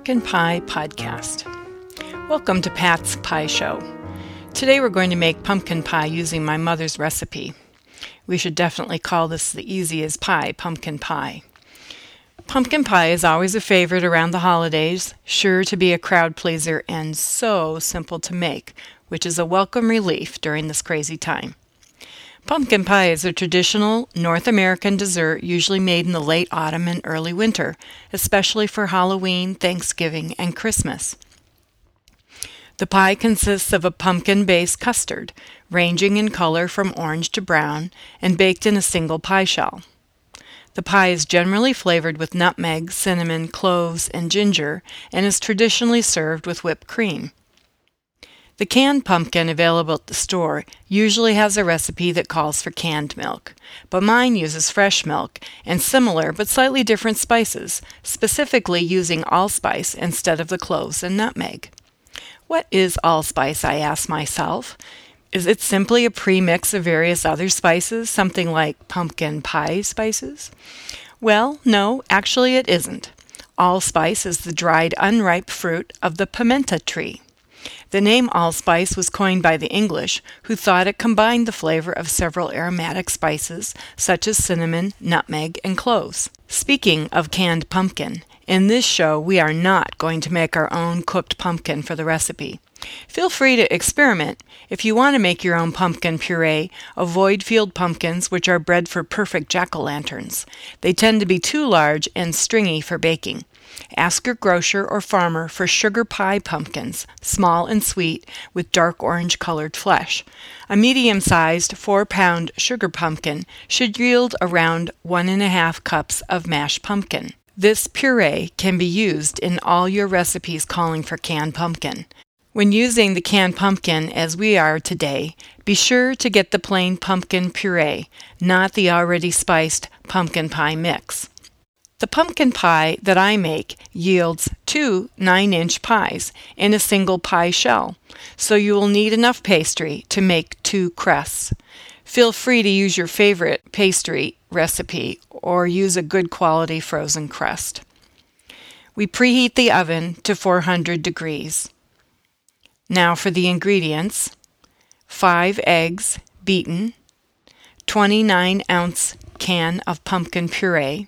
Pumpkin Pie Podcast. Welcome to Pat's Pie Show. Today we're going to make pumpkin pie using my mother's recipe. We should definitely call this the easiest pie, pumpkin pie. Pumpkin pie is always a favorite around the holidays, sure to be a crowd pleaser and so simple to make, which is a welcome relief during this crazy time. Pumpkin pie is a traditional North American dessert usually made in the late autumn and early winter, especially for Halloween, Thanksgiving, and Christmas. The pie consists of a pumpkin-based custard, ranging in color from orange to brown, and baked in a single pie shell. The pie is generally flavored with nutmeg, cinnamon, cloves, and ginger, and is traditionally served with whipped cream. The canned pumpkin available at the store usually has a recipe that calls for canned milk, but mine uses fresh milk and similar but slightly different spices, specifically using allspice instead of the cloves and nutmeg. What is allspice, I ask myself? Is it simply a premix of various other spices, something like pumpkin pie spices? Well, no, actually it isn't. Allspice is the dried unripe fruit of the pimenta tree. The name allspice was coined by the English, who thought it combined the flavor of several aromatic spices, such as cinnamon, nutmeg, and cloves. Speaking of canned pumpkin, in this show we are not going to make our own cooked pumpkin for the recipe. Feel free to experiment. If you want to make your own pumpkin puree, avoid field pumpkins, which are bred for perfect jack-o'-lanterns. They tend to be too large and stringy for baking. Ask your grocer or farmer for sugar pie pumpkins, small and sweet, with dark orange-colored flesh. A medium-sized 4-pound sugar pumpkin should yield around 1.5 cups of mashed pumpkin. This puree can be used in all your recipes calling for canned pumpkin. When using the canned pumpkin as we are today, be sure to get the plain pumpkin puree, not the already spiced pumpkin pie mix. The pumpkin pie that I make yields 2 9-inch pies in a single pie shell, so you will need enough pastry to make 2 crusts. Feel free to use your favorite pastry recipe or use a good quality frozen crust. We preheat the oven to 400 degrees. Now for the ingredients: 5 eggs beaten, 29-ounce can of pumpkin puree,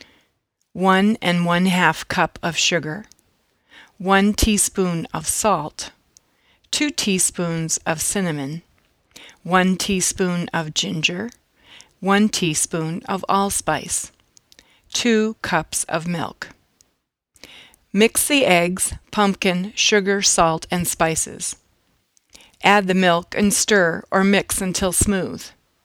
1 1/2 cup of sugar, 1 teaspoon of salt, 2 teaspoons of cinnamon, 1 teaspoon of ginger, 1 teaspoon of allspice, 2 cups of milk. Mix the eggs, pumpkin, sugar, salt, and spices. Add the milk and stir or mix until smooth.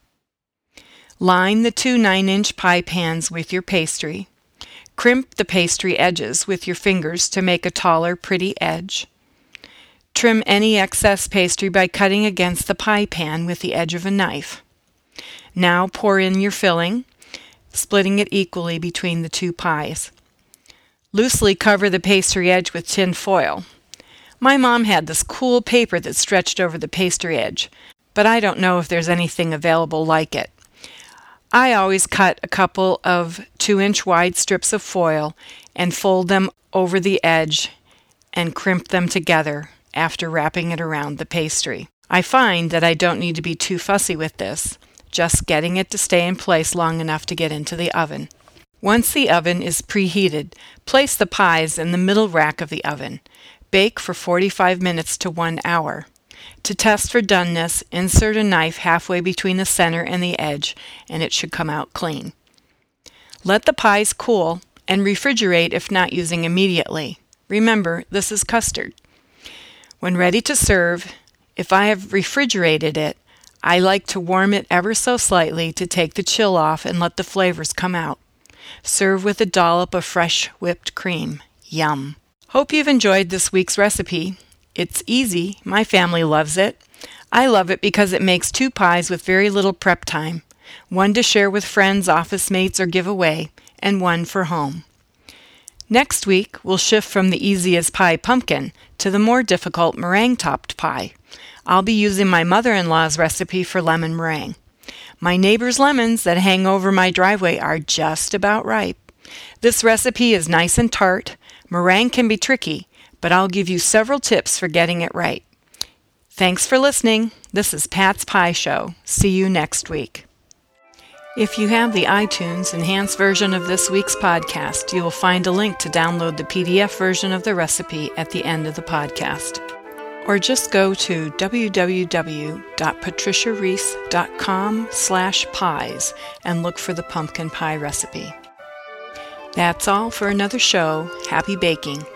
Line the 2 9-inch pie pans with your pastry. Crimp the pastry edges with your fingers to make a taller, pretty edge. Trim any excess pastry by cutting against the pie pan with the edge of a knife. Now pour in your filling, splitting it equally between the 2 pies. Loosely cover the pastry edge with tin foil. My mom had this cool paper that stretched over the pastry edge, but I don't know if there's anything available like it. I always cut a couple of 2-inch wide strips of foil and fold them over the edge and crimp them together after wrapping it around the pastry. I find that I don't need to be too fussy with this, just getting it to stay in place long enough to get into the oven. Once the oven is preheated, place the pies in the middle rack of the oven. Bake for 45 minutes to 1 hour. To test for doneness, insert a knife halfway between the center and the edge, and it should come out clean. Let the pies cool and refrigerate if not using immediately. Remember, this is custard. When ready to serve, if I have refrigerated it, I like to warm it ever so slightly to take the chill off and let the flavors come out. Serve with a dollop of fresh whipped cream. Yum! Hope you've enjoyed this week's recipe. It's easy. My family loves it. I love it because it makes 2 pies with very little prep time. 1 to share with friends, office mates, or give away, and 1 for home. Next week, we'll shift from the easiest pie pumpkin to the more difficult meringue-topped pie. I'll be using my mother-in-law's recipe for lemon meringue. My neighbor's lemons that hang over my driveway are just about ripe. This recipe is nice and tart, Meringue can be tricky, but I'll give you several tips for getting it right. Thanks for listening. This is Pat's Pie Show. See you next week. If you have the iTunes enhanced version of this week's podcast, you will find a link to download the PDF version of the recipe at the end of the podcast. Or just go to www.patriciareese.com/pies and look for the pumpkin pie recipe. That's all for another show. Happy baking.